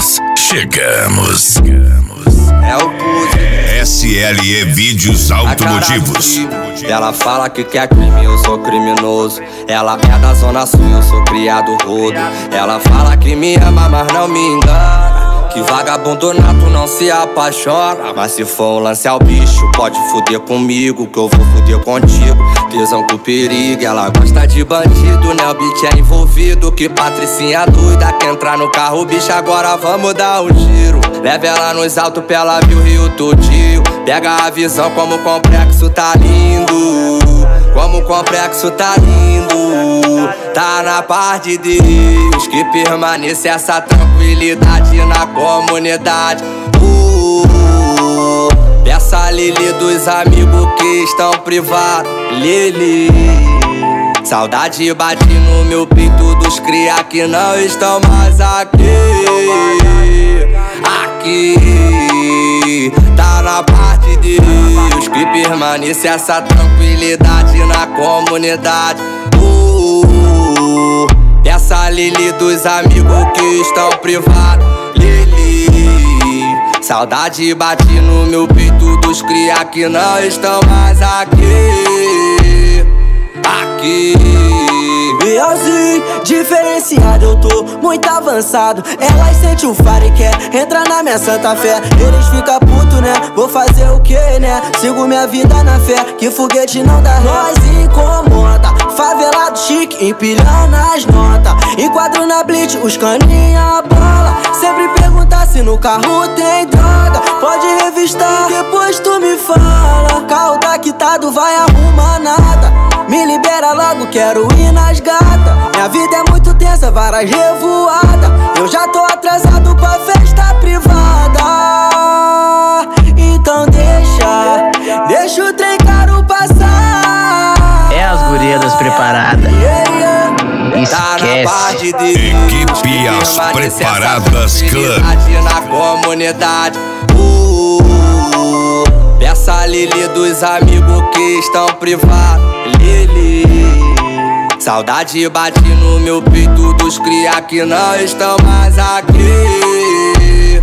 Chegamos. É o Puzi. SLE Vídeos Automotivos. Ela fala que quer crime, eu sou criminoso. Ela é da zona sul, eu sou criado rodo. Ela fala que me ama, mas não me engana. Que vagabundo nato não se apaixona. Mas se for um lance ao bicho, pode fuder comigo, que eu vou fuder contigo. Tesão com perigo, ela gosta de bandido, né? O beat é envolvido. Que patricinha doida, quer entrar no carro, bicho, agora vamos dar um giro. Leva ela nos altos pra ela ver o Rio todinho. Pega a visão como o complexo tá lindo. Como o complexo tá lindo. Tá na paz de Deus, que permaneça essa tranquilidade na comunidade. Peça a Lili dos amigos que estão privados. Lili, saudade bate no meu peito dos cria que não estão mais aqui. Aqui, tá na paz de Deus, que permaneça essa tranquilidade na comunidade. Peça a Lili dos amigos que estão privados. Lili, saudade bate no meu peito dos cria que não estão mais aqui. Aqui. Bielzinho, diferenciado, eu tô muito avançado. Elas sentem o faro e quer entrar na minha santa fé. Eles ficam puto, né? Vou fazer o que, né? Sigo minha vida na fé, que foguete não dá ré. Nós incomoda, favelado chique, empilhando as notas. Enquadro na blitz, os caninha bola. Sempre perguntar se no carro tem droga. Pode revistar, depois tu me fala. Carro tá quitado, vai arrumar nada. Me libera logo, quero ir nas gatas. Minha vida é muito tensa, várias revoadas. Eu já tô atrasado pra festa privada. Então deixa o trem caro passar. É as gurias preparadas. Esquece. Equipe As Preparadas Clã. Na comunidade. Peça a Lili dos amigos que estão privados. Lili, saudade bate no meu peito dos cria que não estão mais aqui.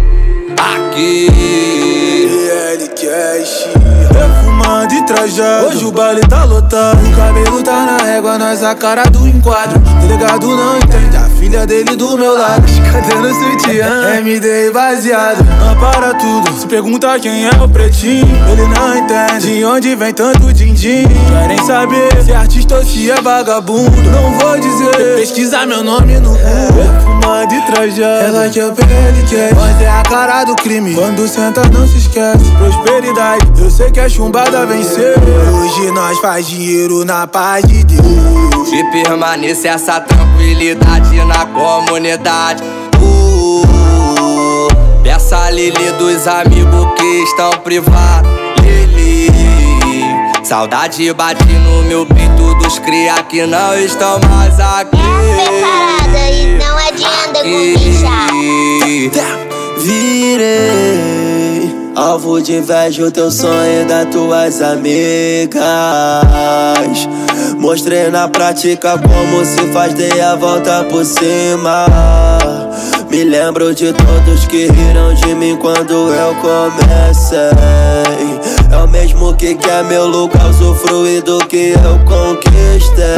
Aqui. PL Cash, perfumado e trajado. Hoje o baile tá lotado. O cabelo tá na régua, nós a cara do enquadro. Delegado não entende, a filha dele do meu lado. Cadê no sutiã? MD baseado. Não para tudo, se pergunta quem é o pretinho. Ele não entende de onde vem tanto din-din. Querem saber se é artista ou se é vagabundo. Não vou dizer, pesquisar meu nome no Google. Perfumado e trajado, ela que é o PL Cash. Nós é a cara do crime, quando senta não se esquece. Prosperidade, eu sei que a chumbada venceu. Hoje nós faz dinheiro na paz de Deus. Que permaneça essa tranquilidade na comunidade. Peça a Lili dos amigos que estão privados. Lili, saudade bate no meu peito dos cria que não estão mais aqui. Preparada e não adianta comichar. Virei alvo de inveja o teu sonho das tuas amigas. Mostrei na prática como se faz, dei a volta por cima. Me lembro de todos que riram de mim quando eu comecei. É o mesmo que quer meu lugar, usufruir do que eu conquistei.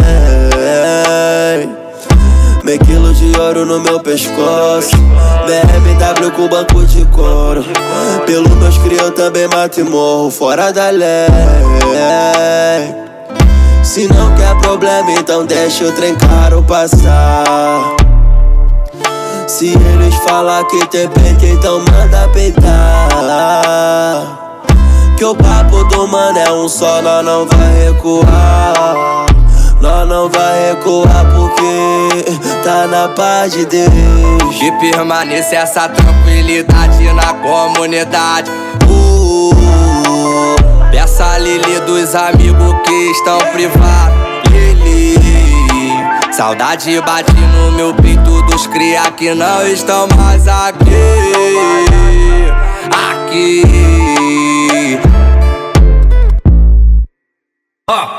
Meio quilo de ouro no meu pescoço, BMW com banco de couro. Pelo meus cria eu também mato e morro fora da lei. Se não quer problema, então deixa o trem caro passar. Se eles falar que tem peito, então manda peitar. Que o papo do mano é um só, nós não vai recuar. Nós não vai recuar porque tá na paz de Deus. Que permaneça essa tranquilidade na comunidade. Peça a Lili dos amigos que estão privados. Lili, saudade bate no meu peito dos cria que não estão mais aqui. Aqui.